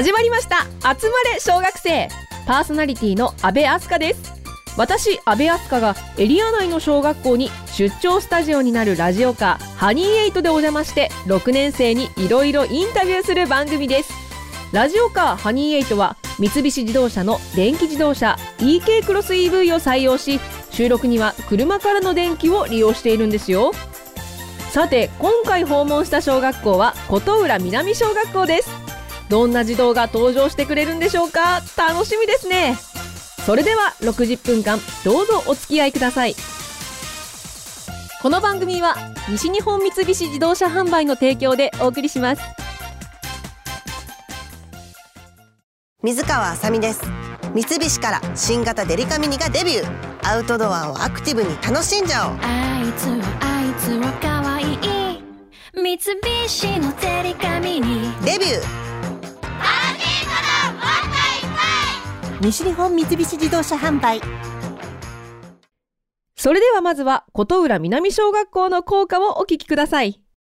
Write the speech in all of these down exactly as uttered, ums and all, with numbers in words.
始まりました。集まれ小学生。パーソナリティの阿部明日香です。私阿部明日香がエリア内の小学校に出張スタジオになるラジオカーハニーエイトでお邪魔してろくねん生にいろいろインタビューする番組です。ラジオカーハニーエイトは三菱自動車の電気自動車 イーケー クロス イーブイ を採用し、収録には車からの電気を利用しているんですよ。さて今回訪問した小学校は琴浦南小学校です。どんな児童が登場してくれるんでしょうか。楽しみですね。それではろくじゅっぷんかんどうぞお付き合いください。この番組は西日本三菱自動車販売の提供でお送りします。 水川あさみです。三菱から新型デリカミニがデビュー。アウトドアをアクティブに楽しんじゃおう。 あいつはあいつはかわいい。三菱のデリカミニデビュー。 西日本三菱自動車販売。 それではまずは琴浦南小学校の校歌をお聞きください。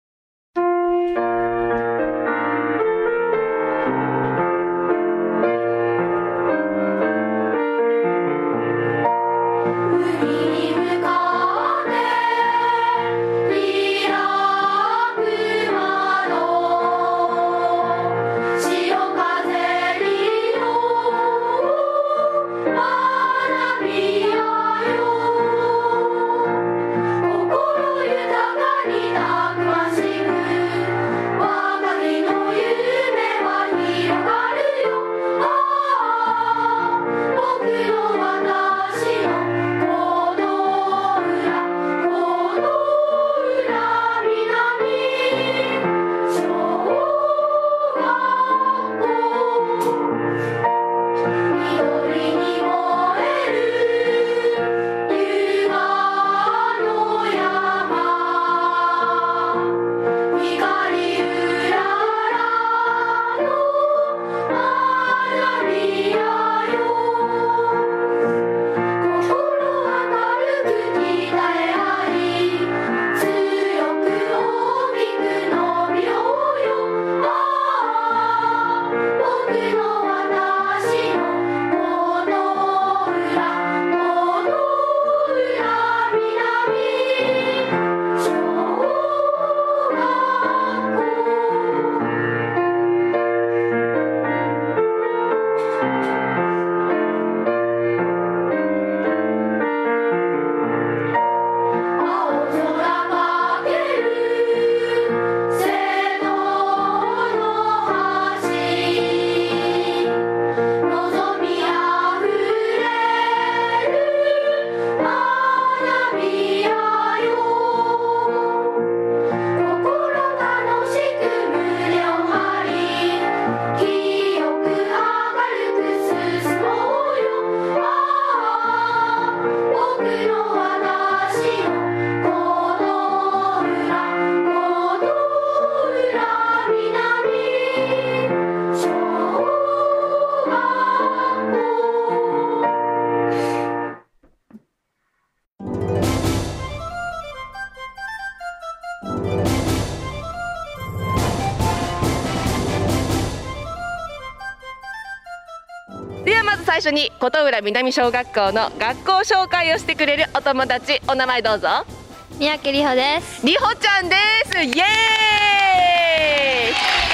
ではまず最初に琴浦南小学校の学校紹介をしてくれるお友達、お名前どうぞ。 三宅里穂です。 里穂ちゃんです。イエーイ。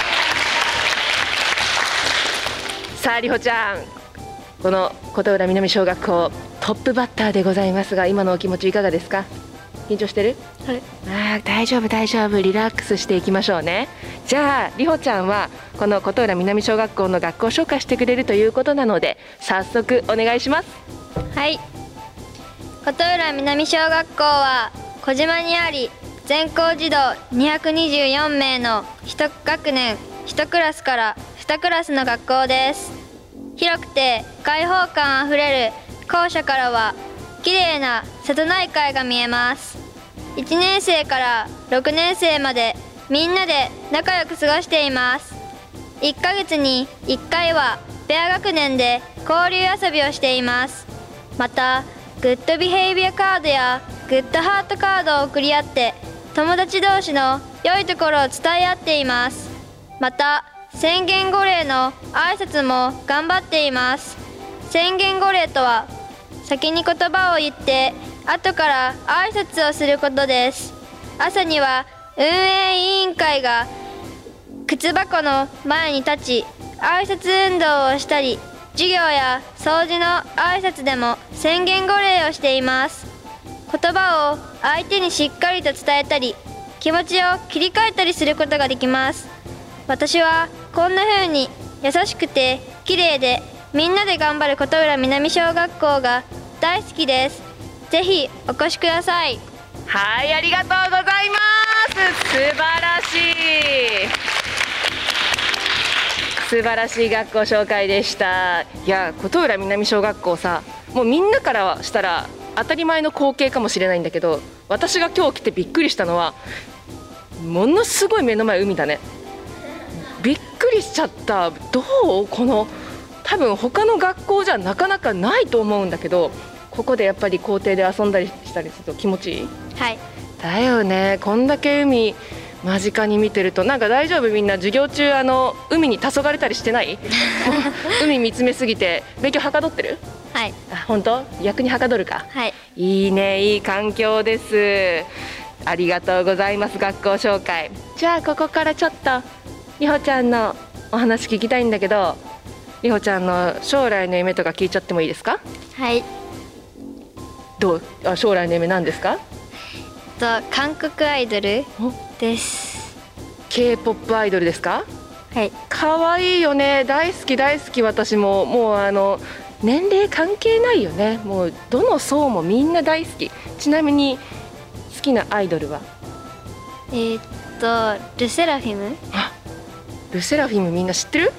さあ里穂ちゃん、この琴浦南小学校トップバッターでございますが、今のお気持ちいかがですか。緊張してる？ はい。 あー大丈夫大丈夫、リラックスしていきましょうね。じゃあ里穂ちゃんはこの琴浦南小学校の学校を紹介してくれるということなので、早速お願いします。 はい。琴浦南小学校は小島にあり、全校児童にひゃくにじゅうよんめいのいち学年いちクラスからにクラスの学校です。広くて開放感あふれる校舎からは綺麗な瀬戸内海が見えます。いちねん生からろくねん生までみんなで仲良く過ごしています。いっかげつにいっかいはペア学年で交流遊びをしています。またグッドビヘイビアカードやグッドハートカードを送り合って友達同士の良いところを伝え合っています。また宣言語礼の挨拶も頑張っています。宣言語礼とは先に言葉を言って後から挨拶をすることです。朝には運営委員会が靴箱の前に立ち挨拶運動をしたり、授業や掃除の挨拶でも宣言語礼をしています。言葉を相手にしっかりと伝えたり、気持ちを切り替えたりすることができます。私はこんな風に優しくて綺麗でみんなで頑張る琴浦南小学校が大好きです。ぜひお越しください。 はい、ありがとうございます。素晴らしい素晴らしい学校紹介でした。いや、琴浦南小学校さ、もうみんなからしたら当たり前の光景かもしれないんだけど、私が今日来てびっくりしたのはものすごい目の前海だね。びっくりしちゃった。どう？この多分他の学校じゃなかなかないと思うんだけど、ここでやっぱり校庭で遊んだりしたりすると気持ちいい？ はい。 だよね。こんだけ海間近に見てると、なんか大丈夫？みんな授業中あの海に黄昏れたりしてない？海見つめすぎて勉強はかどってる？ はい。 あ、本当？逆にはかどるか。 はい。 いいね、いい環境です。ありがとうございます。学校紹介。じゃあここからちょっとりほちゃんのお話聞きたいんだけど、りほちゃんの将来の夢とか聞いちゃってもいいですか？ はい。 どう？あ、将来の夢なんですか？ と韓国アイドルです。 ケーポップ アイドルですか？ はい。 可愛いよね。大好き大好き。私ももうあの年齢関係ないよね。もうどの層もみんな大好き。ちなみに好きなアイドルは？ えー、っとルセラフィム。 あ、ルセラフィムみんな知ってる？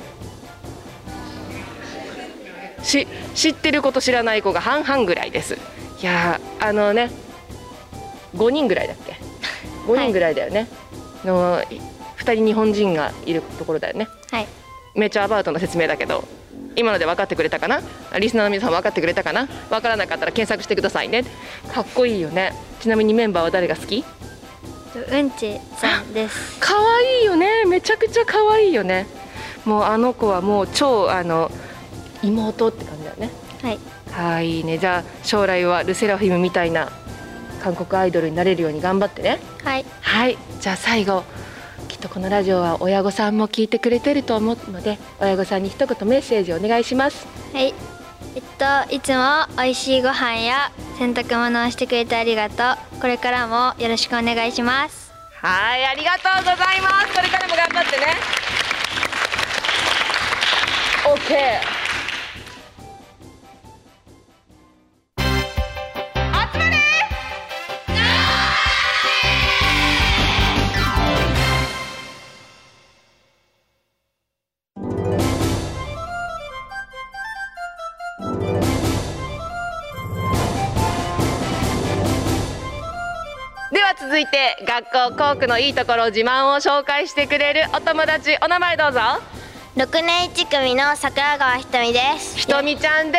し知ってる子と知らない子が半々ぐらいです。いやー、あのね、ごにんぐらいだっけ？ごにんぐらいだよね、はい、のふたり日本人がいるところだよね。 はい。 めっちゃアバウトな説明だけど、今ので分かってくれたかな？リスナーの皆さん分かってくれたかな？分からなかったら検索してくださいね。かっこいいよね。ちなみにメンバーは誰が好き？ うんちさんです。 かわいいよね。めちゃくちゃかわいいよね。もうあの子はもう超あの妹って感じだよね。 はい。 かわいいね。じゃあ将来はルセラフィムみたいな韓国アイドルになれるように頑張ってね。 はい。 はい。じゃあ最後、きっとこのラジオは親御さんも聞いてくれてると思うので、親御さんに一言メッセージお願いします。 はい。えっといつも美味しいご飯や洗濯物をしてくれてありがとう。これからもよろしくお願いします。 はい、ありがとうございます。これからも頑張ってね。オッケー。では続いて学校校区のいいところ自慢を紹介してくれるお友達、お名前どうぞ。 ろくねんいち組の桜川ひとみです。 ひとみちゃんです。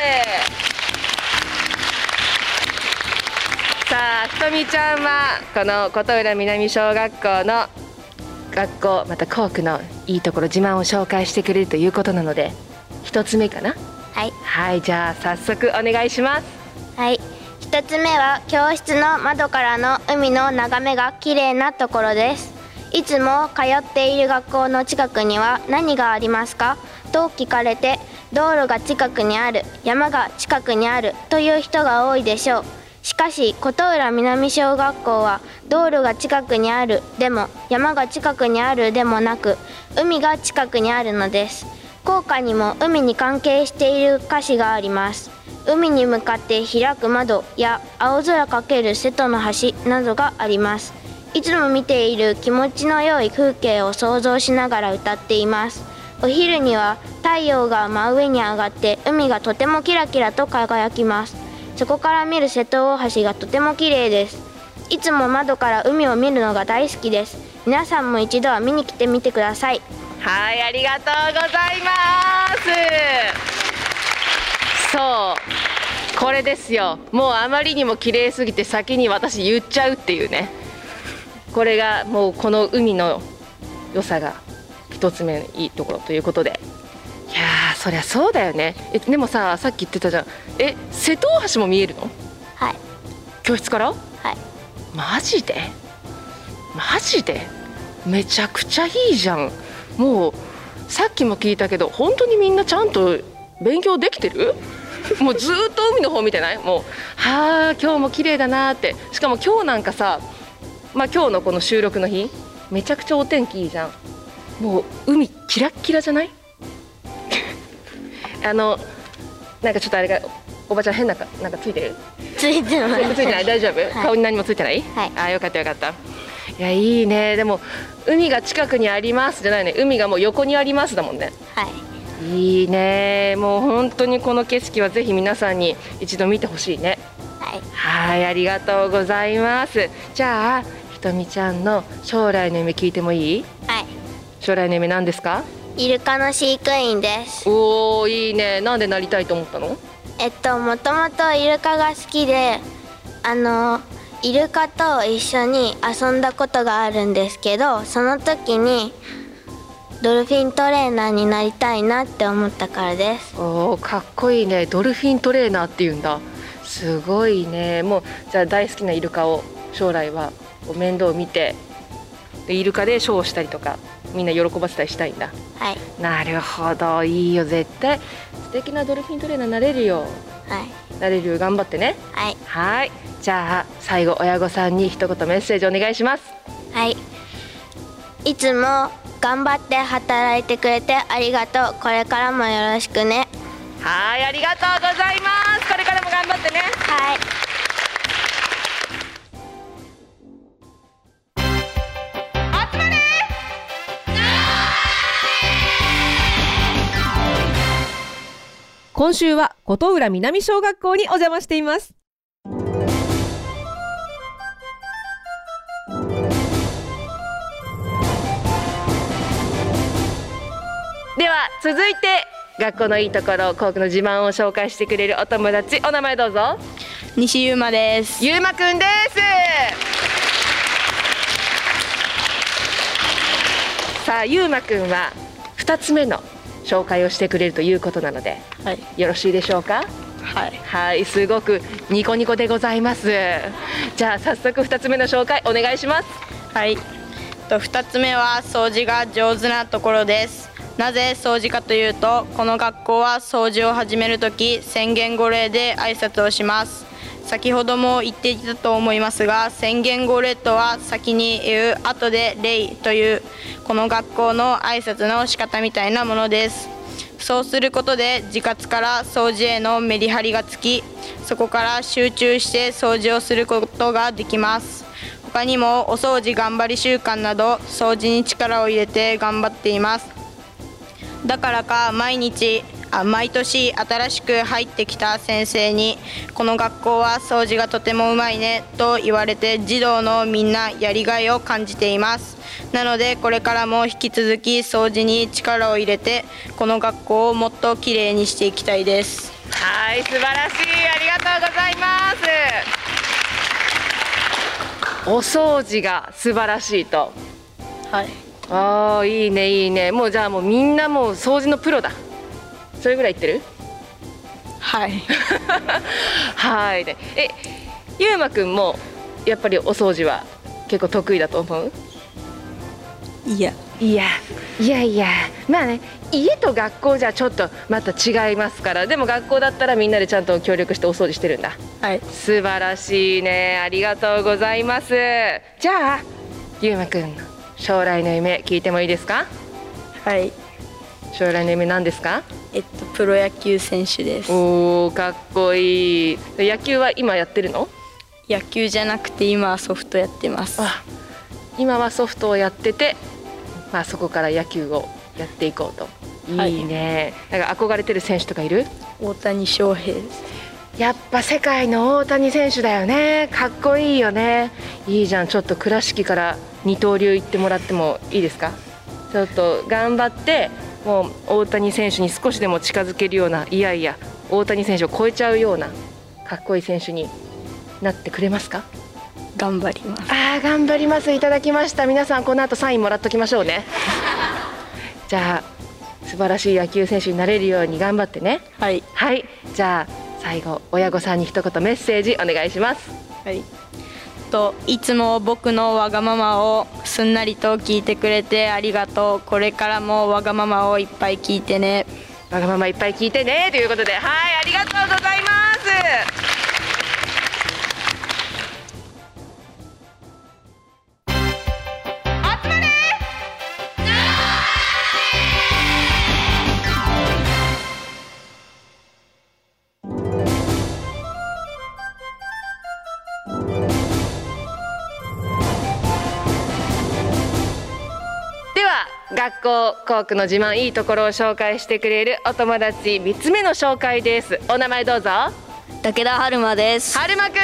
さあ、ひとみちゃんはこの琴浦南小学校の学校また校区のいいところ自慢を紹介してくれるということなので、一つ目かな。 はいはい、じゃあ早速お願いします。 はい、一つ目は教室の窓からの海の眺めが綺麗なところです。いつも通っている学校の近くには何がありますかと聞かれて、道路が近くにある、山が近くにあるという人が多いでしょう。しかし琴浦南小学校は道路が近くにあるでも山が近くにあるでもなく、海が近くにあるのです。校歌にも海に関係している歌詞があります。海に向かって開く窓や青空かける瀬戸の橋などがあります。いつも見ている気持ちの良い風景を想像しながら歌っています。お昼には太陽が真上に上がって海がとてもキラキラと輝きます。そこから見る瀬戸大橋がとても綺麗です。いつも窓から海を見るのが大好きです。皆さんも一度は見に来てみてください。 はい、ありがとうございます。そう、これですよ。もうあまりにも綺麗すぎて先に私言っちゃうっていうね。これがもうこの海の良さが一つ目のいいところということで、いやーそりゃそうだよね。えでもさ、さっき言ってたじゃん、え瀬戸大橋も見えるの？ はい教室から？ はい。 マジでマジでめちゃくちゃいいじゃん。もうさっきも聞いたけど本当にみんなちゃんと勉強できてる？もうずーっと海の方見てない？もうはあ今日も綺麗だなーって。しかも今日なんかさ、まあ今日のこの収録の日めちゃくちゃお天気いいじゃん。もう海キラッキラじゃない？あのなんかちょっとあれがおばちゃん変なかなんかついてる？ ついてます。 全部ついてない？大丈夫？ はい顔に何もついてない？ はいあーよかったよかった。いやいいね。でも海が近くにありますじゃないね、海がもう横にありますだもんね。 はい。 いいね。もう本当にこの景色はぜひ皆さんに一度見てほしいね。 はい。 はい、ありがとうございます。じゃあひとみちゃんの将来の夢聞いてもいい？ はい。 将来の夢何ですか？ イルカの飼育員です。 おーいいね。なんでなりたいと思ったの？ えっともともとイルカが好きで、あのイルカと一緒に遊んだことがあるんですけど、その時にドルフィントレーナーになりたいなって思ったからです。 おーかっこいいね。ドルフィントレーナーっていうんだ。すごいね。もうじゃあ大好きなイルカを将来はこう面倒を見て、でイルカでショーをしたりとかみんな喜ばせたりしたいんだ。 はい。 なるほど、いいよ。絶対素敵なドルフィントレーナーになれるよ。 はい。 なれるよ。頑張ってね。 はい。 はい、じゃあ最後親御さんに一言メッセージお願いします。 はい。いつも頑張って働いてくれてありがとう。これからもよろしくね。 はい、ありがとうございます。これからも頑張ってね。 はい。 集まれ。 今週は琴浦南小学校にお邪魔しています。 では続いて学校のいいところ、校区の自慢を紹介してくれるお友達、お名前どうぞ。 西ゆうまです。 ゆうまくんです。さあゆうまくんはふたつめの紹介をしてくれるということなので、 はい、 よろしいでしょうか。 はい、 はい、すごくニコニコでございます。じゃあ早速ふたつめの紹介お願いします。 はい、とふたつめは掃除が上手なところです。なぜ掃除かというと、この学校は掃除を始めるとき宣言号令で挨拶をします。先ほども言っていたと思いますが、宣言号令とは先に言う後で礼というこの学校の挨拶の仕方みたいなものです。そうすることで自活から掃除へのメリハリがつき、そこから集中して掃除をすることができます。他にもお掃除頑張り習慣など掃除に力を入れて頑張っています。だからか毎日あ毎年新しく入ってきた先生にこの学校は掃除がとてもうまいねと言われて、児童のみんなやりがいを感じています。なのでこれからも引き続き掃除に力を入れてこの学校をもっときれいにしていきたいです。 はい、素晴らしい。ありがとうございます。お掃除が素晴らしいと。 はい。 ああいいねいいね。もうじゃあもうみんなもう掃除のプロだ。それぐらい言ってる？ はい。 はいね。え、ゆうまくんもやっぱりお掃除は結構得意だと思う？ いやいやいやいや、まあね、家と学校じゃちょっとまた違いますから。でも学校だったらみんなでちゃんと協力してお掃除してるんだ。 はい。 素晴らしいね。ありがとうございます。じゃあゆうまくんの将来の夢聞いてもいいですか？ はい。 将来の夢何ですか？ えっとプロ野球選手です。 おーかっこいい。野球は今やってるの？ 野球じゃなくて今はソフトやってます。 あ、今はソフトをやってて、まあ、そこから野球をやっていこうと。いいね。なんか憧れてる選手とかいる？ 大谷翔平です。 やっぱ世界の大谷選手だよね。かっこいいよね。いいじゃん。ちょっと倉敷から二刀流行ってもらってもいいですか？ちょっと頑張ってもう大谷選手に少しでも近づけるような、いやいや大谷選手を超えちゃうようなかっこいい選手になってくれますか？ 頑張ります。 あー頑張ります。いただきました。皆さんこの後サインもらっときましょうね。 じゃあ素晴らしい野球選手になれるように頑張ってね。 はいはい、じゃあ最後親御さんに一言メッセージお願いします。 はい、といつも僕のわがままをすんなりと聞いてくれてありがとう。これからもわがままをいっぱい聞いてね。 わがままいっぱい聞いてねということで、はい、ありがとうございます。学校校区の自慢いいところを紹介してくれるお友達みっつめの紹介です。お名前どうぞ。 武田春馬です。 春馬くんです。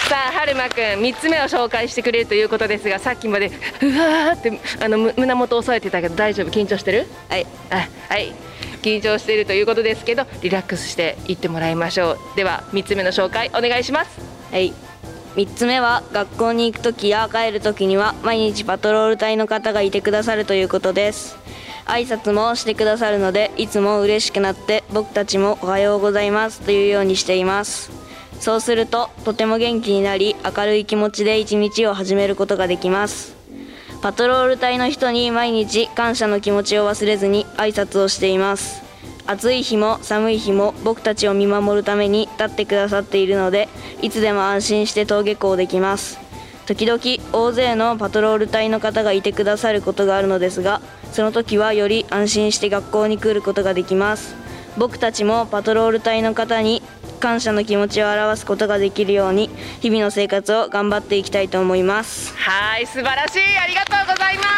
さあ春馬くんみっつめを紹介してくれるということですが、さっきまでうわーってあの胸元を押さえてたけど大丈夫？緊張してる？ はいあはい緊張しているということですけど、リラックスしていってもらいましょう。ではみっつめの紹介お願いします。 はい、みっつめは学校に行くときや帰るときには毎日パトロール隊の方がいてくださるということです。挨拶もしてくださるのでいつも嬉しくなって僕たちもおはようございますというようにしています。そうするととても元気になり明るい気持ちで一日を始めることができます。パトロール隊の人に毎日感謝の気持ちを忘れずに挨拶をしています。暑い日も寒い日も僕たちを見守るために立ってくださっているのでいつでも安心して登下校できます。時々大勢のパトロール隊の方がいてくださることがあるのですが、その時はより安心して学校に来ることができます。僕たちもパトロール隊の方に感謝の気持ちを表すことができるように日々の生活を頑張っていきたいと思います。 はい、素晴らしい、ありがとうございます。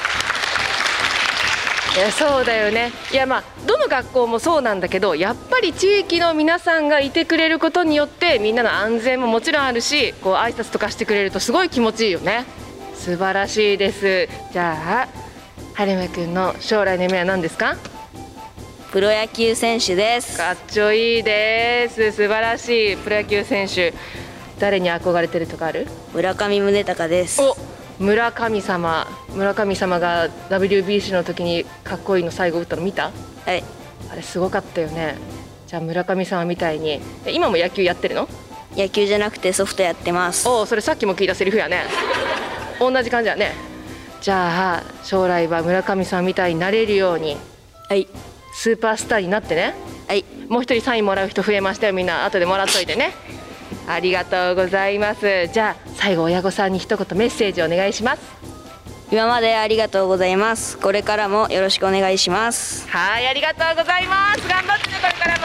いやそうだよね。いやまあどの学校もそうなんだけど、やっぱり地域の皆さんがいてくれることによってみんなの安全ももちろんあるし、こう挨拶とかしてくれるとすごい気持ちいいよね。素晴らしいです。じゃあ春馬くんの将来の夢は何ですか？ プロ野球選手です。 かっちょいいです。素晴らしい。プロ野球選手、誰に憧れてるとかある？ 村上宗隆です。 お村神様村神様が ダブリュービーシー の時にかっこいいの最後打ったの見た？ はい、 あれすごかったよね。じゃあ村神様みたいに今も野球やってるの？ 野球じゃなくてソフトやってます。 おお、それさっきも聞いたセリフやね同じ感じだね。じゃあ将来は村神様みたいになれるように、 はい、 スーパースターになってね。 はい、 もう一人サインもらう人増えましたよ。みんな後でもらっといてね。ありがとうございます。じゃあ最後親御さんに一言メッセージお願いします。 今までありがとうございます。これからもよろしくお願いします。 はい、ありがとうございます。頑張ってね、これからも。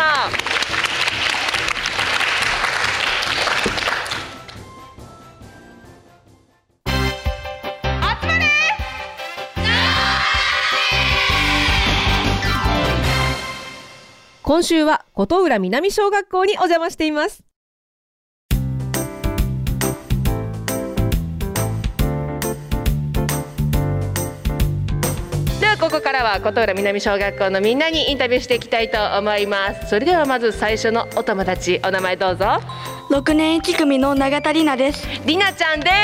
集まれ。 今週は琴浦南小学校にお邪魔しています。 ここからは琴浦南小学校のみんなにインタビューしていきたいと思います。それではまず最初のお友達、お名前どうぞ。 ろくねんいち組の永田里奈です。 りなちゃんです。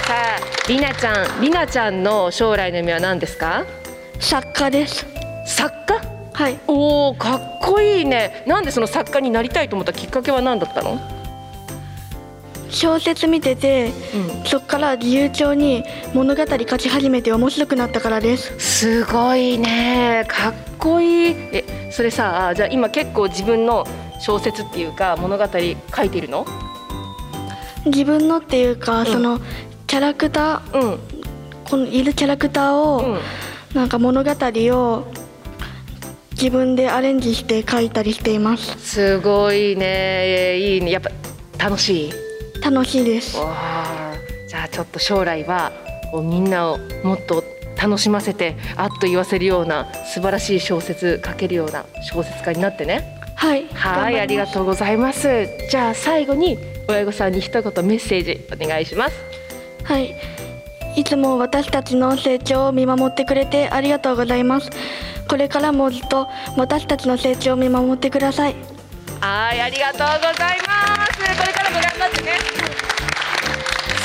さありなちゃんりなちゃんの将来の夢は何ですか？ 作家です。 作家？ はい。 おー、かっこいいね。なんでその作家になりたいと思ったきっかけは何だったの？ 小説見てて、うん、そっから自由帳に物語書き始めて面白くなったからです。 すごいね、かっこいい。え、それさ、じゃあ今結構自分の小説っていうか物語書いてるの？ 自分のっていうか、うん、そのキャラクター、うん、このいるキャラクターを、うん、なんか物語を自分でアレンジして書いたりしています。 すごいね、いいね。やっぱ楽しい？ 楽しいです。 じゃあちょっと将来はこうみんなをもっと楽しませてあっと言わせるような素晴らしい小説書けるような小説家になってね。 はい、 はい、ありがとうございます。じゃあ最後に親御さんに一言メッセージお願いします。 はい、いつも私たちの成長を見守ってくれてありがとうございます。これからもずっと私たちの成長を見守ってください。 はい、ありがとうございます。これからも頑張ってね。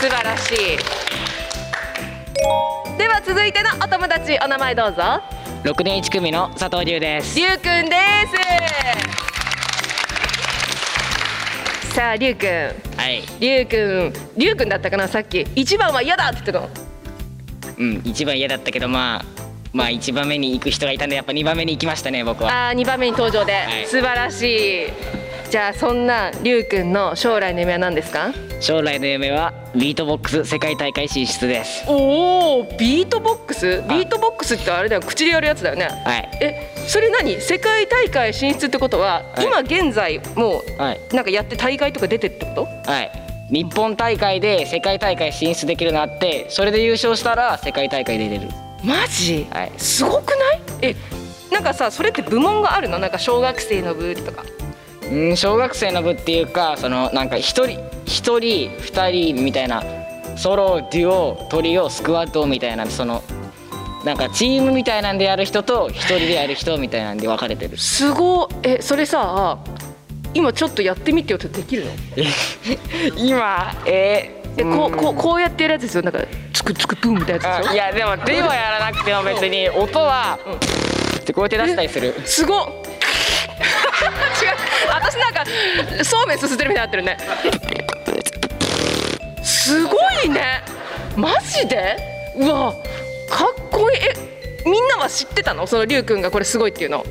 素晴らしい。では続いてのお友達、お名前どうぞ。 ろくねんいち組の佐藤龍です。 龍くんです。さあ龍くん、 はい。 龍くん、龍くんだったかな、さっき一番は嫌だって言ってたの。 うん、一番嫌だったけど、まあまあ一番目に行く人がいたんで、やっぱにばんめに行きましたね、僕は。 ああ、にばんめに登場で、はい、素晴らしい。じゃあそんな龍くんの将来の夢は何ですか？ 将来の夢はビートボックス世界大会進出です。 おお、ビートボックス？ビートボックスってあれだよ、口でやるやつだよね。 はい。 え、それ何？世界大会進出ってことは、はい、今現在もうなんかやって大会とか出てってこと？ はい。日本大会で世界大会進出できるのあって、それで優勝したら世界大会で出れる。 マジ？ はい。 すごくない？え、なんかさ、それって部門があるの？なんか小学生の部とか。 うん、小学生の部っていうか、そのなんか一人一人二人みたいな、ソロ、デュオ、トリオ、スクワットみたいな、そのなんかチームみたいなんでやる人と一人でやる人みたいなんで分かれてる。 すごい。え、それさ、今ちょっとやってみてよってできるの？ 今えー、 え、こうこうこうやってやるやつですよ。なんかつくつくプンみたいなやつでしょ？ いやでも手はやらなくても別に音は、うん、ってこうやって出したりする。 すごっ。違う、私なんかそうめんすすってるみたいになってるね。すごいね、マジで？うわ、かっこいい。え、みんなは知ってたの？その龍くんがこれすごいっていうの。はい。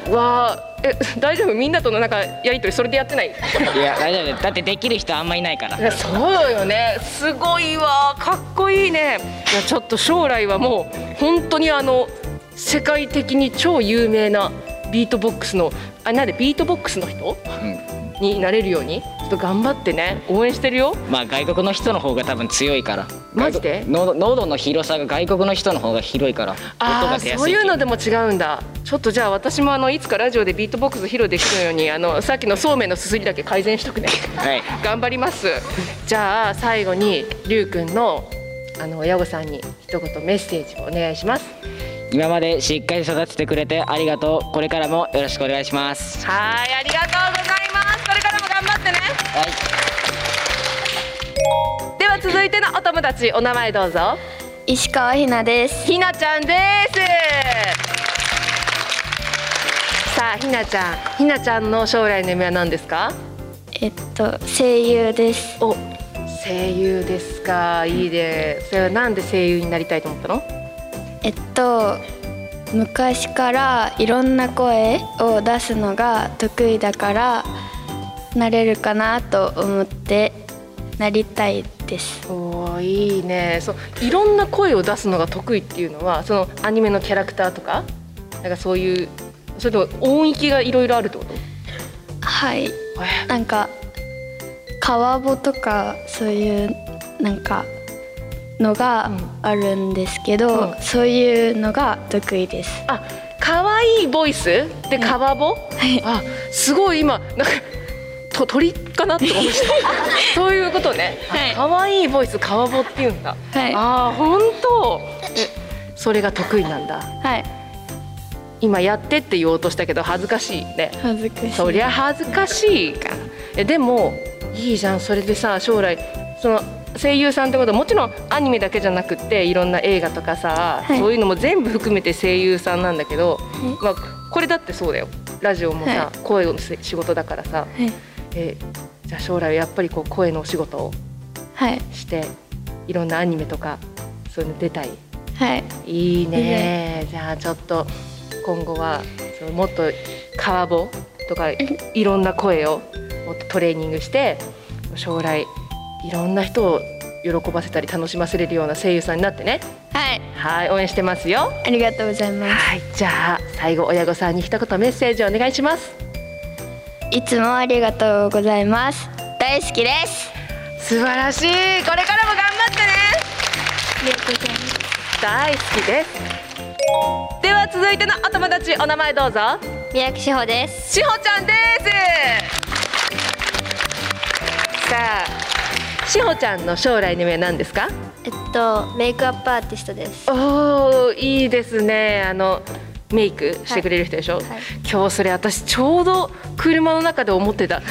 うわ、え、大丈夫？みんなとのなんかやりとりそれでやってない？ いや大丈夫だって、できる人あんまいないから。 いや、そうよね。すごいわ、かっこいいね。いや、ちょっと将来はもう本当にあの世界的に超有名なビートボックスの、あ、なんでビートボックスの人、うん、になれるようにちょっと頑張ってね、応援してるよ。 まあ外国の人の方が多分強いから。 マジで？ 喉の広さが外国の人の方が広いから、 ああ、そういうのでも違うんだ。ちょっとじゃあ私もあのいつかラジオでビートボックス披露できるように、あのさっきのそうめんのすすりだけ改善しとくね。はい。頑張ります。じゃあ最後に龍くんのあの親御さんに一言メッセージをお願いします。 今までしっかり育ててくれてありがとう。これからもよろしくお願いします。 はい、ありがとうございます。これからも頑張ってね。はい。では続いてのお友達、お名前どうぞ。 石川ひなです。 ひなちゃんです。さあ、ひなちゃん、ひなちゃんの将来の夢は何ですか？ えっと声優です。 お、声優ですか。いいね。それはなんで声優になりたいと思ったの？ えっと昔からいろんな声を出すのが得意だからなれるかなと思ってなりたいです。 おー、いいね。そう、いろんな声を出すのが得意っていうのは、そのアニメのキャラクターとか、なんかそういう、それとも音域がいろいろあるってこと？ はい。なんか川ぼとかそういうなんかのがあるんですけど、うんうん、そういうのが得意です。 あ、可愛いボイスで川ぼ、はい、あ、すごい今なんかと鳥かなって思いました。そういうことね。はい、可愛いボイス川ぼっていうんだ。はい、ああ、本当。え、それが得意なんだ。はい。今やってって言おうとしたけど恥ずかしいね。 恥ずかしい。 そりゃ恥ずかしいか。え、でもいいじゃん。それでさ、将来その声優さんってことはもちろんアニメだけじゃなくていろんな映画とかさ、はい、そういうのも全部含めて声優さんなんだけど、はい、まあこれだってそうだよ。ラジオもさ、はい、声の仕事だからさ、はい、えー、じゃあ将来はやっぱりこう声のお仕事をして、はい、いろんなアニメとかそういうの出たい。はい。いいね。じゃあちょっと今後はそのもっと川ぼとかいろんな声をもっとトレーニングして将来いろんな人を喜ばせたり楽しませれるような声優さんになってね。はい。はい、応援してますよ。 ありがとうございます。 はい、じゃあ最後親御さんに一言メッセージをお願いします。 いつもありがとうございます。大好きです。 素晴らしい。これからも頑張ってね。 ありがとうございます。 大好きです。では続いてのお友達、お名前どうぞ。 宮城志保です。 志保ちゃんです。さあ、志保ちゃんの将来の夢は何ですか？ えっとメイクアップアーティストです。 おー、いいですね。あのメイクしてくれる人でしょ、はいはい、今日それ私ちょうど車の中で思ってた。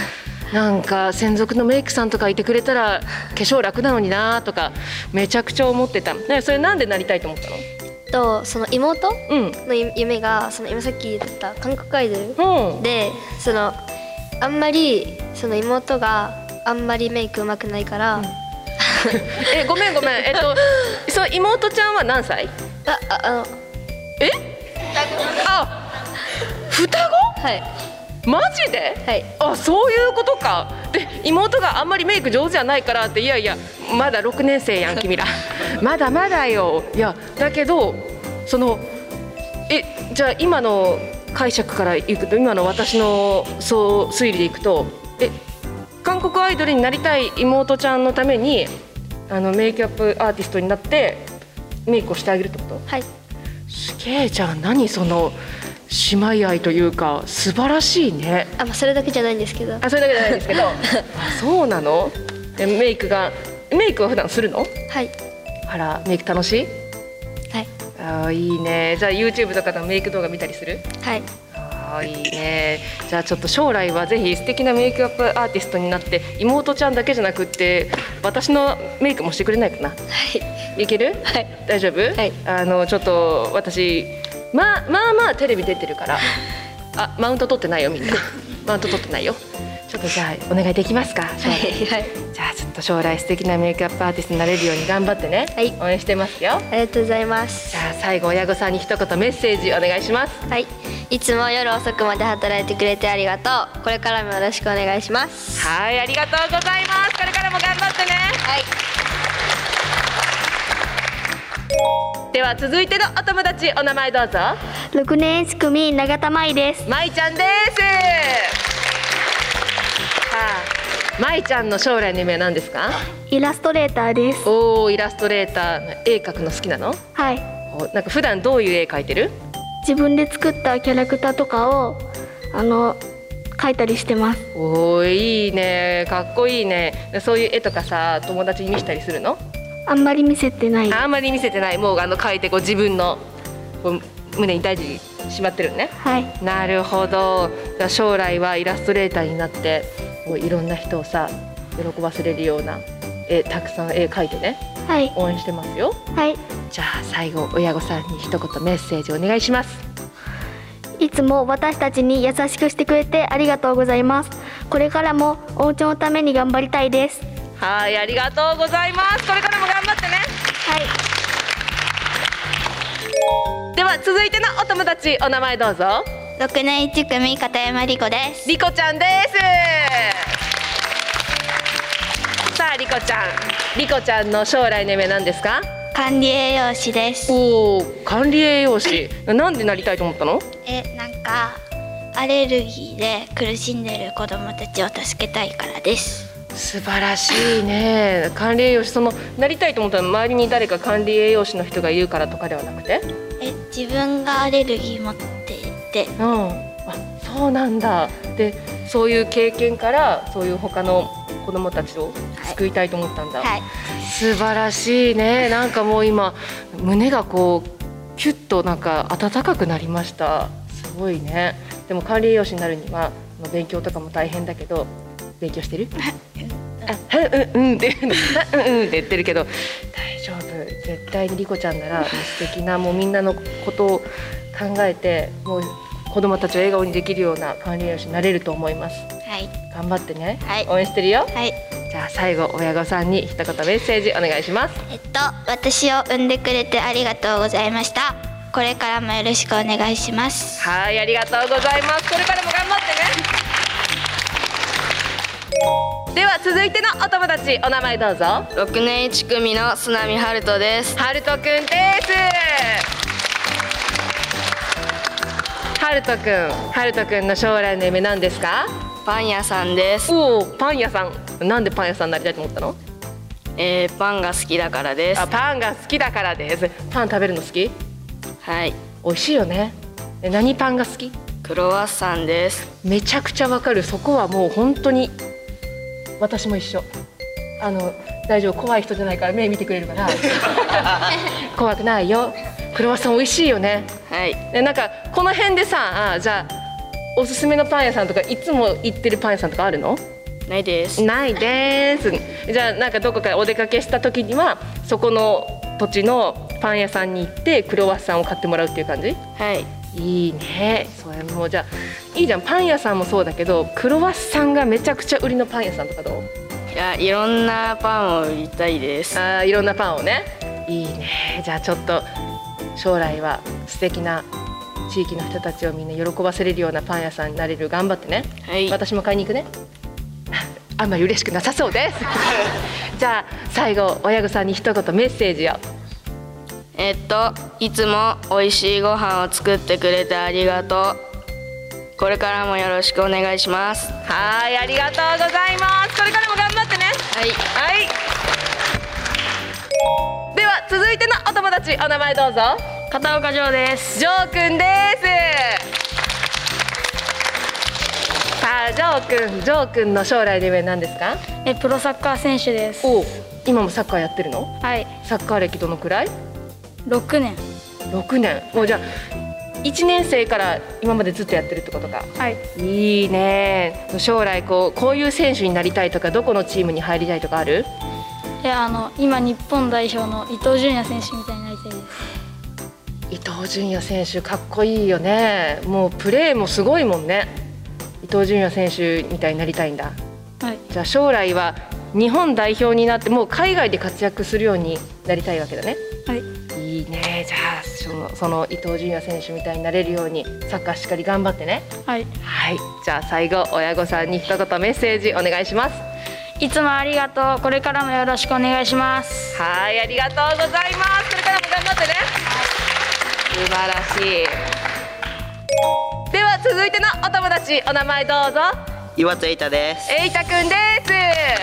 なんか専属のメイクさんとかいてくれたら化粧楽なのになとかめちゃくちゃ思ってた。ね、それなんでなりたいと思ったの？ とその妹の夢がその今さっき言った韓国アイドルで、うん、そのあんまりその妹があんまりメイク上手くないから、うん、 えごめんごめんえっとその妹ちゃんは何歳？ あああのえあ双子？ はいマジで？ はい。 あ、そういうことか。で妹があんまりメイク上手じゃないからって、いやいやまだろくねん生やん君らまだまだよ。いやだけどそのえじゃあ今の解釈からいくと、今の私のそう推理でいくと、え韓国アイドルになりたい妹ちゃんのためにあのメイクアップアーティストになってメイクをしてあげるってこと？ はい。 すげえじゃん。何その姉妹愛というか素晴らしいね。 あ、まあ、それだけじゃないんですけど。 あ、それだけじゃないんですけどあ、そうなの？でメイクがメイクは普段するの？ はい。 あら、メイク楽しい？ はい。 あ、いいね。じゃあ YouTube とかのメイク動画見たりする？ はい。 あ、いいね。じゃあちょっと将来はぜひ素敵なメイクアップアーティストになって妹ちゃんだけじゃなくって私のメイクもしてくれないかな？はい。 いける？ はい。 大丈夫？ はい。 あのちょっと私まあまあまあテレビ出てるからあ、マウント取ってないよみんなマウント取ってないよ。ちょっとじゃあお願いできますか？はい、はい、じゃあちょっと将来素敵なメイクアップアーティストになれるように頑張ってね、はい、応援してますよ。 ありがとうございます。 じゃあ最後親御さんに一言メッセージお願いします。 はい、いつも夜遅くまで働いてくれてありがとう。これからもよろしくお願いします。 はい、ありがとうございます。これからも頑張ってね。 はい。 では続いてのお友達お名前どうぞ。 ろくねんいち組永田舞です。 舞ちゃんです。はあ、舞ちゃんの将来の夢は何ですか？ イラストレーターです。 おー、イラストレーター、絵描くの好きなの？ はい。 なんか普段どういう絵描いてる？ 自分で作ったキャラクターとかをあの描いたりしてます。 おー、いいね、かっこいいね。そういう絵とかさ友達に見せたりするの？ あんまり見せてない。 あんまり見せてない。もうあの描いてこう自分のこう胸に大事にしまってるね。 はい。 なるほど。じゃあ将来はイラストレーターになってこういろんな人をさ喜ばせれるような絵たくさん絵描いてね。 はい。 応援してますよ。 はい。 じゃあ最後親御さんに一言メッセージお願いします。 いつも私たちに優しくしてくれてありがとうございます。これからもお家のために頑張りたいです。 はい、ありがとうございます。これからも頑張ってね。 はい。 では続いてのお友達お名前どうぞ。 ろくねんいち組片山莉子です。 莉子ちゃんです。さあ莉子ちゃん、莉子ちゃんの将来の夢何ですか？ 管理栄養士です。 おお、管理栄養士なんでなりたいと思ったの？ え、なんかアレルギーで苦しんでる子どもたちを助けたいからです。 素晴らしいね。管理栄養士、そのなりたいと思ったら周りに誰か管理栄養士の人がいるからとかではなくて？ え、自分がアレルギー持っていて。 うん、あ、そうなんだ。で、そういう経験からそういう他の子どもたちを救いたいと思ったんだ。 はい。 素晴らしいね。なんかもう今胸がこうキュッとなんか温かくなりました。すごいね。でも管理栄養士になるには勉強とかも大変だけど勉強してる？あ、うんうんってうんうんって言ってるけど大丈夫。絶対に莉子ちゃんなら素敵なもうみんなのことを考えてもう子どもたちを笑顔にできるような管理栄養士になれると思います。 はい。 頑張ってね。 はい。 応援してるよ。 はい。 じゃあ最後親御さんに一言メッセージお願いします。 えっと私を産んでくれてありがとうございました。これからもよろしくお願いします。 はい、ありがとうございます。これからも頑張ってね。では続いてのお友達お名前どうぞ。 ろくねんいち組の須波春人です。 春人くんです。春人くん、春人くんの将来の夢何ですか？ パン屋さんです。 おお、パン屋さん。なんでパン屋さんになりたいと思ったの？ えー、パンが好きだからです。 あ、パンが好きだからです。パン食べるの好き？ はい。 美味しいよね。え、何パンが好き？ クロワッサンです。 めちゃくちゃわかる。そこはもう本当に私も一緒。あの大丈夫、怖い人じゃないから目見てくれるから怖くないよ。クロワッサン美味しいよね。 はい。 でなんかこの辺でさあ、じゃあおすすめのパン屋さんとかいつも行ってるパン屋さんとかあるの？ ないです。 ないです。じゃあなんかどこかお出かけした時にはそこの土地のパン屋さんに行ってクロワッサンを買ってもらうっていう感じ？ はい。 いいね。それもじゃあいいじゃん。パン屋さんもそうだけどクロワッサンがめちゃくちゃ売りのパン屋さんとかどう？ いや、いろんなパンを売りたいです。 あ、いろんなパンをね。いいね。じゃあちょっと将来は素敵な地域の人たちをみんな喜ばせれるようなパン屋さんになれる。頑張ってね。 はい。 私も買いに行くね。あんまり嬉しくなさそうです。じゃあ最後親御さんに一言メッセージを。 えっといつも美味しいご飯を作ってくれてありがとう。これからもよろしくお願いします。 はい、ありがとうございます。これからも頑張ってね。 はい。 はい。では続いてのお友達、お名前どうぞ。 片岡城です。 ジョーくんです。さあジョーくん、ジョーくんの将来の夢は何ですか？ え、プロサッカー選手です。 お、今もサッカーやってるの？ はい。 サッカー歴どのくらい？ ろくねん。 ろくねん。もうじゃあいちねん生から今までずっとやってるってことか。 はい。 いいね。将来こうこういう選手になりたいとか、どこのチームに入りたいとかある？ いや、あの今日本代表の伊東純也選手みたいになりたいです。 伊東純也選手かっこいいよね。もうプレーもすごいもんね。伊東純也選手みたいになりたいんだ。 はい。 じゃあ将来は日本代表になってもう海外で活躍するようになりたいわけだね。 はい。 いいね。じゃあその、その伊東純也選手みたいになれるようにサッカーしっかり頑張ってね。 はい。 はい。じゃあ最後親御さんに一言メッセージお願いします。 いつもありがとう。これからもよろしくお願いします。 はい、ありがとうございます。これからも頑張ってね。素晴らしい。では続いてのお友達、お名前どうぞ。 岩津瑛太です。 瑛太くんです。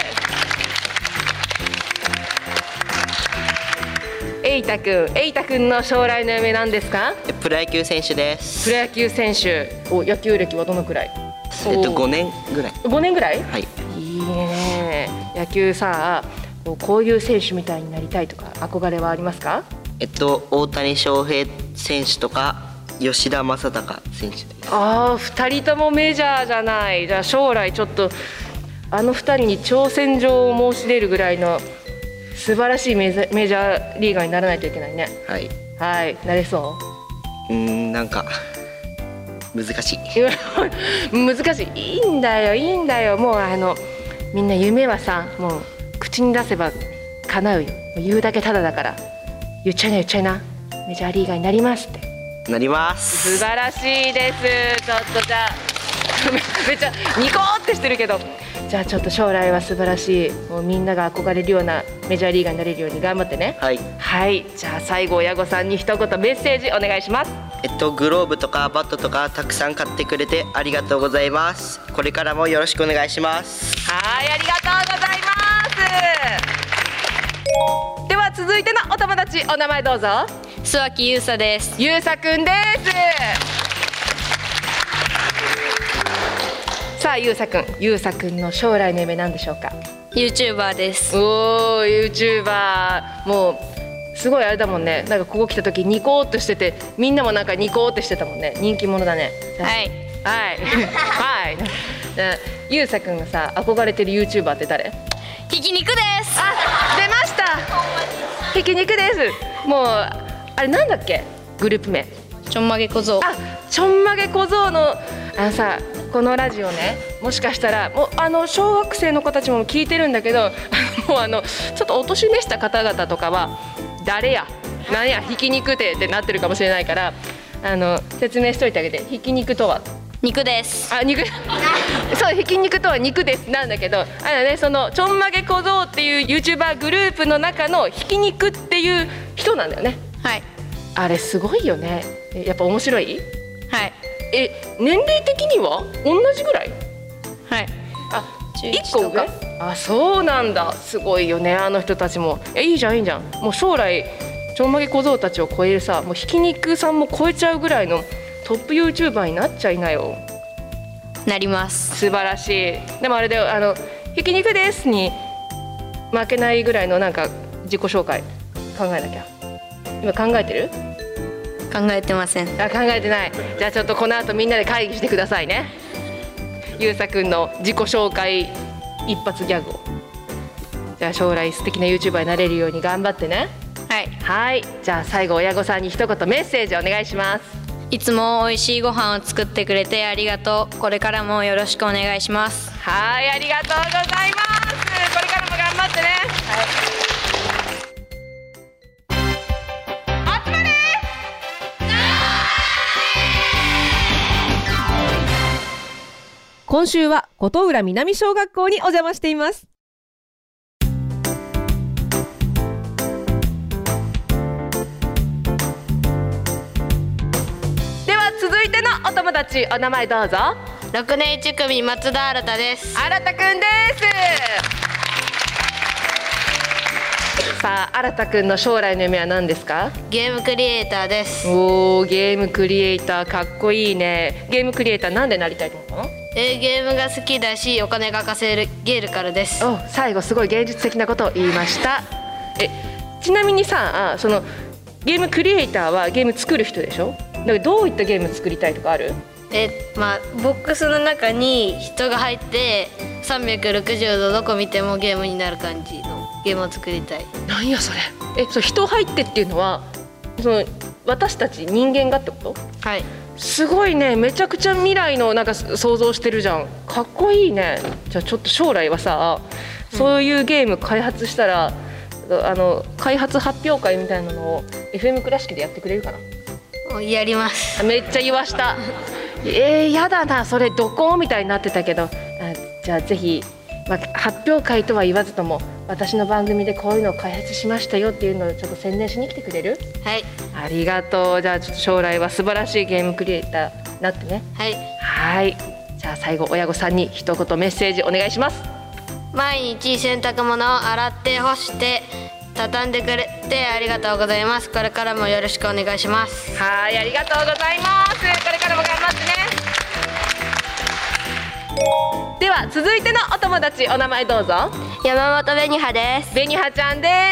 瑛太くん、瑛太くんの将来の夢なんですか？ プロ野球選手です。 プロ野球選手。お、野球歴はどのくらい？ えっとごねんぐらい。 ごねんぐらい？ はい。 いいね。野球さ、こうこういう選手みたいになりたいとか憧れはありますか？ えっと大谷翔平選手とか吉田正尚選手です。 ああ、ふたりともメジャーじゃない。じゃあ将来ちょっとあのふたりに挑戦状を申し出るぐらいの素晴らしいメジャーリーガーにならないといけないね。 はい。 はい、なれそう？ うーん、なんか難しい。 難しい。いいんだよ、いいんだよ。もうあのみんな夢はさ、もう口に出せば叶うよ。言うだけただだから。言っちゃいな、言っちゃいな。メジャーリーガーになりますって。 なります。 素晴らしいです。ちょっとじゃあめっちゃニコーってしてるけど、じゃあちょっと将来は素晴らしい、もうみんなが憧れるようなメジャーリーガーになれるように頑張ってね。 はい。 はい。じゃあ最後親御さんに一言メッセージお願いします。 えっとグローブとかバットとかたくさん買ってくれてありがとうございます。これからもよろしくお願いします。 はい、ありがとうございます。では続いてのお友達、お名前どうぞ。 須脇優沙です。 優沙くんです。さあ優沙くん、優沙くんの将来の夢なんでしょうか？ ユーチューバー です。 おー、ユーチューバー。もうすごいあれだもんね。なんかここ来た時ニコーっとしてて、みんなもなんかニコーってしてたもんね。人気者だね。 はいはいはい。優沙くんがさ憧れてる ユーチューバー って誰？ ひき肉です。 あ、出ました。ひき肉です。もうあれなんだっけ、グループ名。 ちょんまげ小僧。 あ、ちょんまげ小僧のあのさ、このラジオね、もしかしたらもうあの小学生の子たちも聞いてるんだけど、もうあのちょっとお年召した方々とかは誰やなんやひき肉てってなってるかもしれないから、あの説明しといてあげて。ひき肉とは肉です。 あ、肉そう、ひき肉とは肉ですなんだけど、あのね、そのちょんまげ小僧っていう ユーチューバー グループの中のひき肉っていう人なんだよね。 はい。 あれすごいよね。やっぱ面白い？ はい。 え、年齢的には同じぐらい？ はい。 あ、いっこ上？あ、そうなんだ。すごいよね、あの人たちも。え、いいじゃんいいじゃん。もう将来ちょんまげ小僧たちを超えるさ、もうひき肉さんも超えちゃうぐらいのトップ ユーチューバー になっちゃいなよ。 なります。 素晴らしい。でもあれだよ、あのひき肉ですに負けないぐらいのなんか自己紹介考えなきゃ。今考えてる？ 考えてません。 あ、考えてない。じゃあちょっとこの後みんなで会議してくださいね。ゆうさくんの自己紹介一発ギャグを。じゃあ将来素敵な ユーチューバー になれるように頑張ってね。 はい。 はい。じゃあ最後親御さんに一言メッセージお願いします。 いつも美味しいご飯を作ってくれてありがとう。これからもよろしくお願いします。 はい、ありがとうございます。これからも頑張ってね。はい。集まれ。今週は琴浦南小学校にお邪魔しています。では続いてのお友達、お名前どうぞ。 ろくねんいち組松田新です。 新くんです。さあ、新くんの将来の夢は何ですか？ ゲームクリエイターです。 おー、ゲームクリエイターかっこいいね。ゲームクリエイターなんでなりたいと思ったの？ えー、ゲームが好きだしお金が稼げるからです。 お、最後すごい現実的なことを言いました。え、ちなみにさ、そのゲームクリエイターはゲーム作る人でしょ？だからどういったゲーム作りたいとかある？ えまあ、ボックスの中に人が入ってさんびゃくろくじゅうどどこ見てもゲームになる感じのゲームを作りたい。 なんやそれ。え、そう、人入ってっていうのはその私たち人間がってこと？ はい。 すごいね。めちゃくちゃ未来のなんか想像してるじゃん。かっこいいね。じゃあちょっと将来はさ、そういうゲーム開発したら、うん、あの開発発表会みたいなのを エフエム 倉敷でやってくれるかな？ やります。 めっちゃ言わした。えー、やだなそれどこみたいになってたけど、あ、じゃあぜひ、まあ、発表会とは言わずとも私の番組でこういうのを開発しましたよっていうのをちょっと宣伝しに来てくれる？ はい。 ありがとう。じゃあちょっと将来は素晴らしいゲームクリエイターになってね。 はい。 はい。じゃあ最後親御さんに一言メッセージお願いします。 毎日洗濯物を洗って干して畳んでくれてありがとうございます。これからもよろしくお願いします。 はい、ありがとうございます。これからも頑張ってね。では続いてのお友達、お名前どうぞ。 山本紅葉です。 紅葉ちゃんです。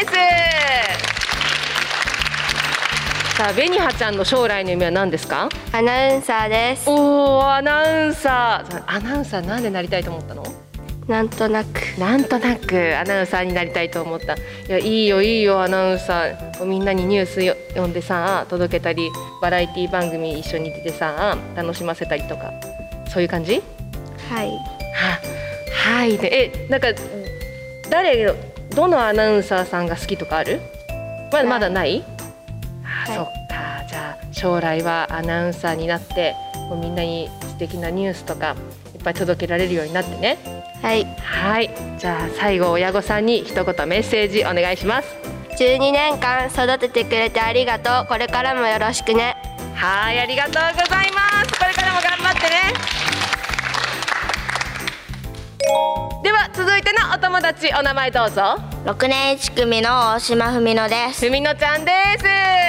さあ、紅葉ちゃんの将来の夢は何ですか？ アナウンサーです。 おー、アナウンサー。アナウンサーなんでなりたいと思ったの？ なんとなくなんとなくアナウンサーになりたいと思った。いや、いいよいいよ、アナウンサー。みんなにニュースよ読んでさ届けたり、バラエティ番組一緒に出てさ楽しませたりとか、そういう感じ？ はい。 は、はいで、え、なんか誰、どのアナウンサーさんが好きとかある？まだまだない？あ、はい、そっか。じゃあ将来はアナウンサーになってもうみんなに素敵なニュースとかいっぱい届けられるようになってね。 はい。 はい。じゃあ最後親御さんに一言メッセージお願いします。 じゅうにねんかん育ててくれてありがとう。これからもよろしくね。 はい、ありがとうございます。これからも頑張ってね。では続いてのお友達、お名前どうぞ。 ろくねんいち組の大島文乃です。 文乃ちゃんです。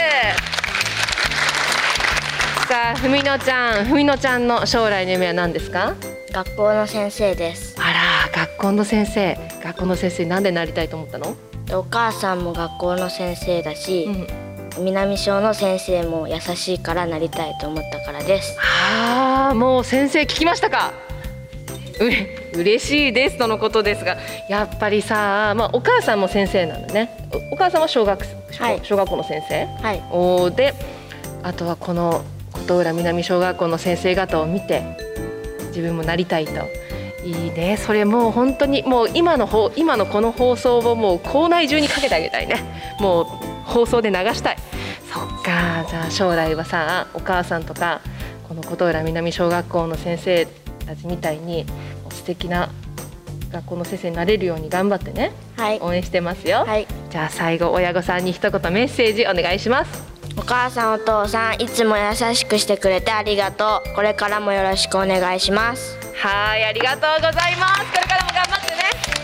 さあ、文乃ちゃん、文乃ちゃんの将来の夢は何ですか？ 学校の先生です。 あら、学校の先生。学校の先生なんでなりたいと思ったの？ お母さんも学校の先生だし、うん、南小の先生も優しいからなりたいと思ったからです。 はあ、もう先生聞きましたか？うれ嬉しいですとのことですが、やっぱりさ、まあ、お母さんも先生なのね。 お, お母さんは小学、はい、小学校の先生、 はい、 おで、あとはこの琴浦南小学校の先生方を見て自分もなりたいと。いいね。それもう本当にもう今の方今のこの放送をもう校内中にかけてあげたいね。もう放送で流したい。そっか。じゃあ将来はさ、お母さんとかこの琴浦南小学校の先生たちみたいに素敵な学校の先生になれるように頑張ってね。 はい、 応援してますよ。 はい、 じゃあ最後親御さんに一言メッセージお願いします。 お母さんお父さんいつも優しくしてくれてありがとう。これからもよろしくお願いします。 はい、ありがとうございます。これからも頑張ってね。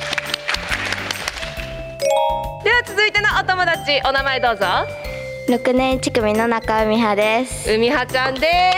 では続いてのお友達、お名前どうぞ。 ろくねんいち組の中海葉です。 海葉ちゃんです。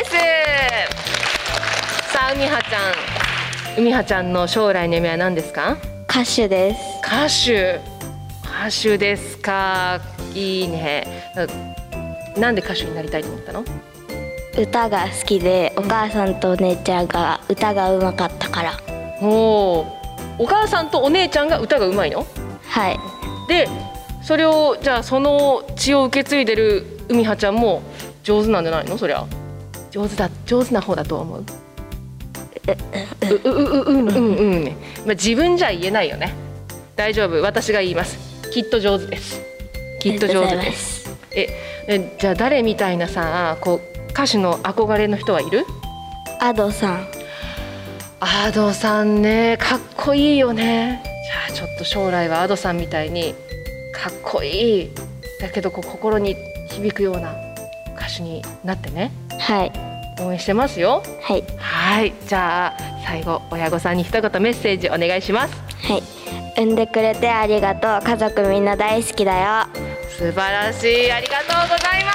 さあ、海葉ちゃん、海葉ちゃんの将来の夢は何ですか？ 歌手です。 歌手、歌手ですか。いいね。なんで歌手になりたいと思ったの？ 歌が好きで、お母さんとお姉ちゃんが歌がうまかったから。 おお、 お母さんとお姉ちゃんが歌がうまいの？ はい。 でそれをじゃあその血を受け継いでる海葉ちゃんも上手なんじゃないの？そりゃ上手だ上手な方だと思う。うううううんうんうんね、まあ、自分じゃ言えないよね。大丈夫、私が言います。きっと上手です。きっと上手です。ええじゃあ誰みたいなさこう歌手の憧れの人はいる？ アドさん。 アドさんね、かっこいいよね。じゃあちょっと将来はアドさんみたいにかっこいいだけどこう心に響くような歌手になってね。 はい。 応援してますよ。 はい。 はい、じゃあ最後親御さんに一言メッセージお願いします。 はい。産んでくれてありがとう。家族みんな大好きだよ。 素晴らしい、ありがとうございます。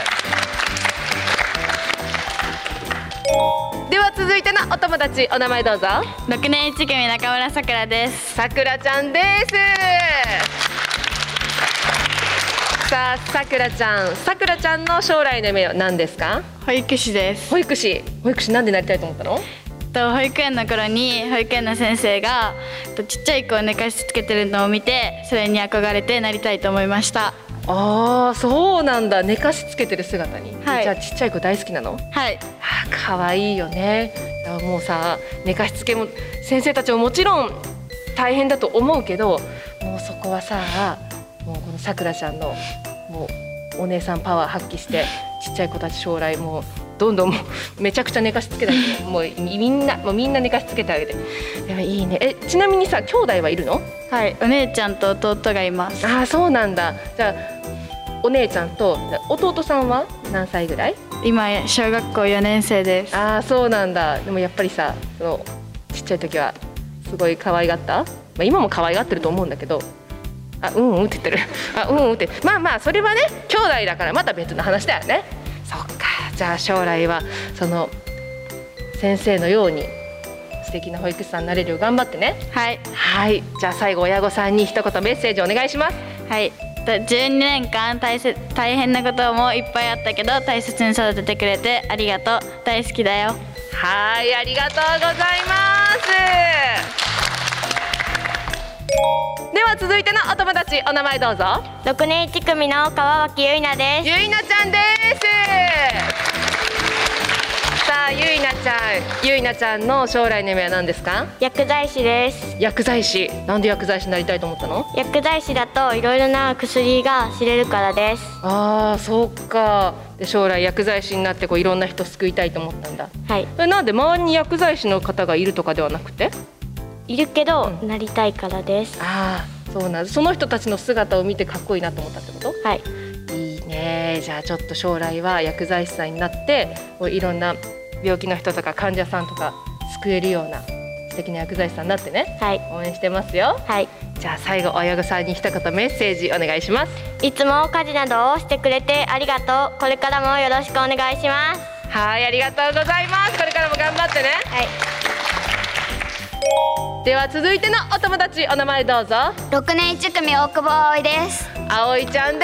では続いてのお友達お名前どうぞ。 ろくねんいち組中村さくらです。 さくらちゃんです。さあさくらちゃん、さくらちゃんの将来の夢は何ですか？ 保育士です。 保育士、保育士なんでなりたいと思ったの？ と保育園の頃に保育園の先生がとちっちゃい子を寝かしつけてるのを見て、それに憧れてなりたいと思いました。 ああそうなんだ、寝かしつけてる姿に、 はい、 じゃあちっちゃい子大好きなの？ はい。 あ可愛いよね。もうさ寝かしつけも先生たちももちろん大変だと思うけど、もうそこはさもうこのさくらちゃんのもうお姉さんパワー発揮してちっちゃい子たち将来もうどんどんもうめちゃくちゃ寝かしつけてあげてもうみんなもうみんな寝かしつけてあげて。やばいいいね。えちなみにさ兄弟はいるの？ はい、お姉ちゃんと弟がいます。 ああそうなんだ。じゃあお姉ちゃんと弟さんは何歳ぐらい？ 今小学校よねん生です。 ああそうなんだ。でもやっぱりさそのちっちゃい時はすごい可愛がった？まあ、今も可愛がってると思うんだけど、あうんうんって言ってるあうんうんってまあまあそれはね兄弟だからまた別の話だよね。そっか、じゃあ将来はその先生のように素敵な保育士さんになれるよう頑張ってね。 はいはい。じゃあ最後親御さんに一言メッセージお願いします。 はい。じゅうにねんかん大切大変なこともいっぱいあったけど大切に育ててくれてありがとう。大好きだよ。 はい、ありがとうございます。では続いてのお友達お名前どうぞ。 ろくねんいち組の川脇ゆいなです。 ゆいなちゃんです。さあゆいなちゃん、ゆいなちゃんの将来の夢は何ですか？ 薬剤師です。 薬剤師、なんで薬剤師になりたいと思ったの？ 薬剤師だといろいろな薬が知れるからです。 ああそうか。で将来薬剤師になってこういろんな人救いたいと思ったんだ。 はい。 それなんで周りに薬剤師の方がいるとかではなくて？ いるけど、 うん、なりたいからです。 ああそうなんです。その人たちの姿を見てかっこいいなと思ったってこと？ はい。 いいね。じゃあちょっと将来は薬剤師さんになってこういろんな病気の人とか患者さんとか救えるような素敵な薬剤師さんになってね。 はい。 応援してますよ。 はい。 じゃあ最後親御さんに一言メッセージお願いします。 いつも家事などをしてくれてありがとう。これからもよろしくお願いします。 はい、ありがとうございます。これからも頑張ってね。 はい。 では続いてのお友達お名前どうぞ。 ろくねんいち組大久保葵です。 葵ちゃんです。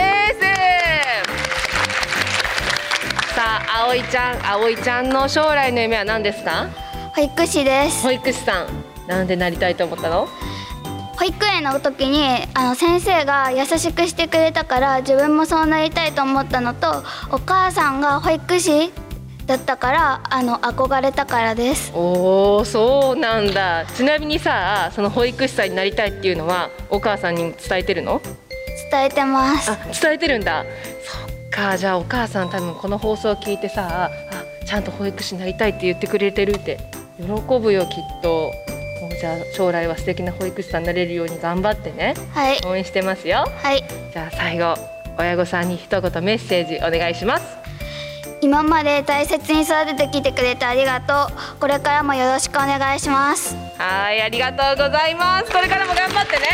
さあ葵ちゃん、葵ちゃんの将来の夢は何ですか？ 保育士です。 保育士さん、なんでなりたいと思ったの？ 保育園の時にあの先生が優しくしてくれたから自分もそうなりたいと思ったのと、お母さんが保育士だったからあの憧れたからです。 おおそうなんだ。ちなみにさその保育士さんになりたいっていうのはお母さんに伝えてるの？ 伝えてます。 あ伝えてるんだ。そっか。じゃあお母さん多分この放送を聞いてさあちゃんと保育士になりたいって言ってくれてるって喜ぶよきっと。もうじゃあ将来は素敵な保育士さんになれるように頑張ってね。 はい。 応援してますよ。 はい。 じゃあ最後親御さんに一言メッセージお願いします。 今まで大切に育ててきてくれてありがとう。これからもよろしくお願いします。 はい、ありがとうございます。これからも頑張ってね。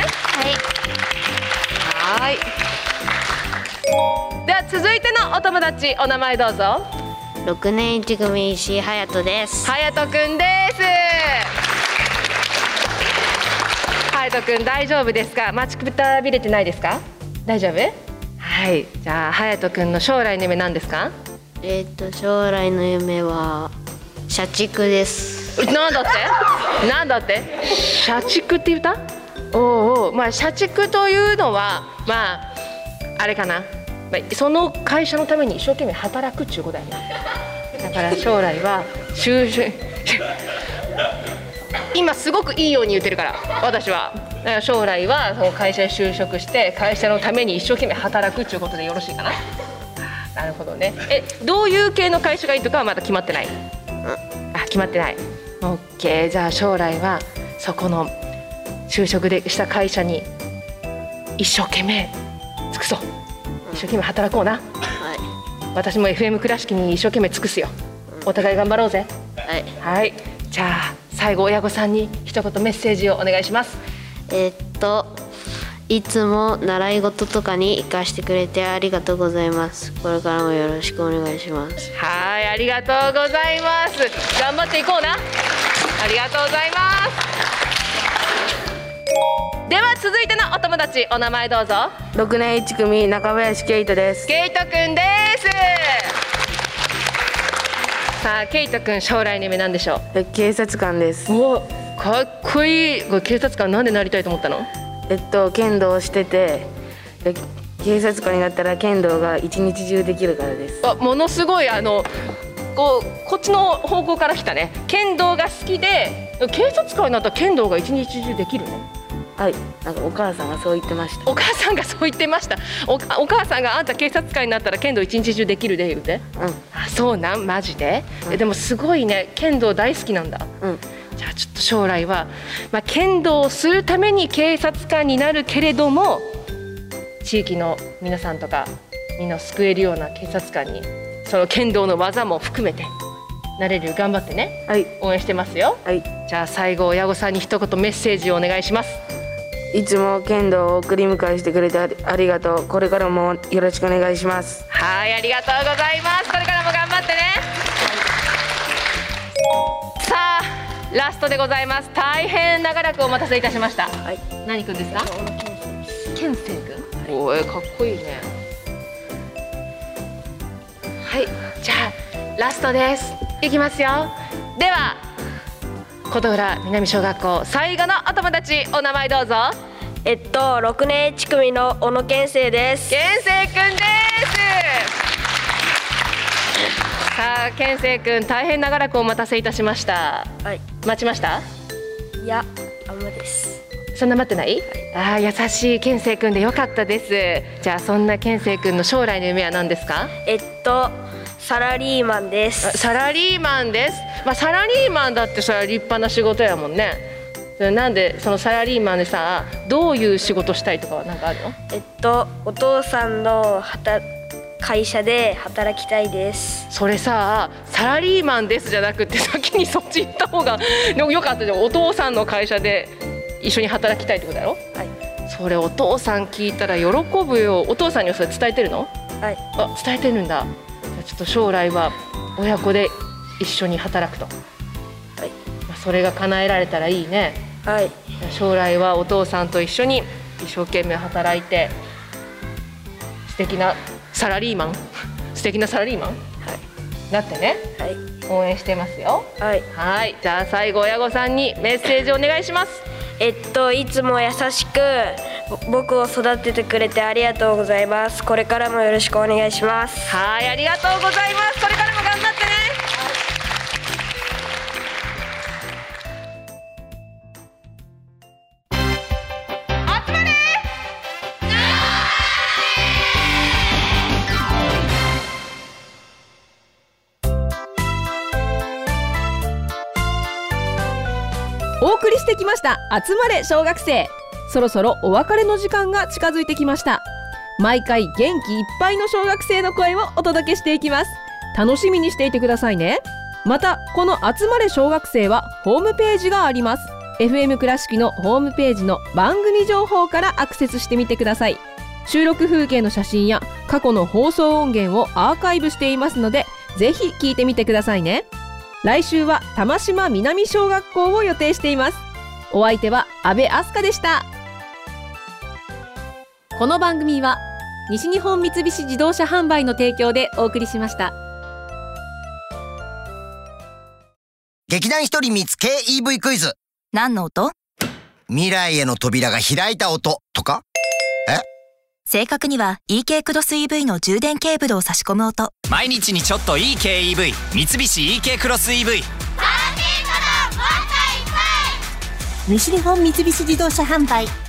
はい。 はい。では続いてのお友達お名前どうぞ。 ろくねんいち組石井隼人です。 隼人くんです。隼人くん大丈夫ですか？待ちくたびれてないですか？大丈夫？はい。じゃあ隼人くんの将来の夢何ですか？ えっと将来の夢は社畜です。 なんだってなんだって社畜って言った？おうおう、まあ社畜というのはまああれかな、まあ、その会社のために一生懸命働くっていうことだよね。だから将来は就職今すごくいいように言ってるから私は。だから将来はその会社に就職して会社のために一生懸命働くっていうことでよろしいかな。なるほどね。え、どういう系の会社がいいとかはまだ決まってない？あ、決まってない。オッケー。じゃあ将来はそこの就職でした会社に一生懸命尽くそう。一生懸命働こうな。はい。私も エフエム 倉敷に一生懸命尽くすよ。お互い頑張ろうぜ。はい。はい。じゃあ最後親御さんに一言メッセージをお願いします。 えー、っといつも習い事とかに生かしてくれてありがとうございます。これからもよろしくお願いします。 はい、ありがとうございます。頑張っていこうな。ありがとうございます。では続いてのお友達、お名前どうぞ。 ろくねんいち組中林圭人です。 圭人くんです。さあ圭人くん、将来の夢なんでしょう？ 警察官です。 お、かっこいい。これ警察官なんでなりたいと思ったの？ えっと剣道をしてて、警察官になったら剣道が一日中できるからです。 あ、ものすごいあのこうこっちの方向から来たね。剣道が好きで警察官になったら剣道が一日中できるの？ はい、なんかお母さんがそう言ってました。 お母さんがそう言ってました。お、お母さんがあんた警察官になったら剣道一日中できるで言うて。うん。あ、そうなん、マジで。うん、でもすごいね、剣道大好きなんだ。うん。じゃあちょっと将来は、まあ、剣道をするために警察官になるけれども、地域の皆さんとかみんなを救えるような警察官にその剣道の技も含めてなれるよう頑張ってね。はい。応援してますよ。はい。じゃあ最後親御さんに一言メッセージをお願いします。 いつも剣道を送り迎えしてくれてありがとう。これからもよろしくお願いします。 はい、ありがとうございます。これからも頑張ってね。さあラストでございます。大変長らくお待たせいたしました。はい、何くんですか？健生くん。おー、かっこいいね。はい、じゃあラストです。いきますよ。では琴浦南小学校最後のお友達、お名前どうぞ。 えっとろくねんいち組の小野健生です。 健生くんです。さあ健生くん、大変長らくお待たせいたしました。はい。待ちました？ いや、あんまです。 そんな待ってない？はい、ああ優しい健生くんでよかったです。じゃあそんな健生くんの将来の夢は何ですか？ えっとサラリーマンです。 サラリーマンです。まあサラリーマンだってそれは立派な仕事やもんね。なんでそのサラリーマンでさ、どういう仕事したいとかはなんかあるの？ えっとお父さんの働会社で働きたいです。 それさ、サラリーマンですじゃなくて先にそっち行った方がよかったじゃん。お父さんの会社で一緒に働きたいってことだろ？はい。それお父さん聞いたら喜ぶよ。お父さんにはそれ伝えてるの？はい。あ、伝えてるんだ。ちょっと将来は親子で一緒に働くと。はい。まあそれが叶えられたらいいね。はい。将来はお父さんと一緒に一生懸命働いて素敵なサラリーマン素敵なサラリーマン、はい、なってね、はい、応援してますよ。はい、はい、じゃあ最後親御さんにメッセージお願いします。 えっといつも優しく僕を育ててくれてありがとうございます。これからもよろしくお願いします。 はい、ありがとうございます。これからも頑張ってね。 お送りしてきました集まれ小学生。そろそろお別れの時間が近づいてきました。毎回元気いっぱいの小学生の声をお届けしていきます。楽しみにしていてくださいね。またこの集まれ小学生はホームページがあります。 エフエム 倉敷のホームページの番組情報からアクセスしてみてください。収録風景の写真や過去の放送音源をアーカイブしていますので、ぜひ聞いてみてくださいね。来週は玉島南小学校を予定しています。お相手は阿部明日香でした。この番組は西日本三菱自動車販売の提供でお送りしました。 劇団ひとり見つ ケーイーブイ クイズ。 何の音？ 未来への扉が開いた音とか？え？ 正確には イーケー クロス イーブイ の充電ケーブルを差し込む音。 毎日にちょっといい ケーイーブイ 三菱 イーケー クロス イーブイ。 西日本三菱自動車販売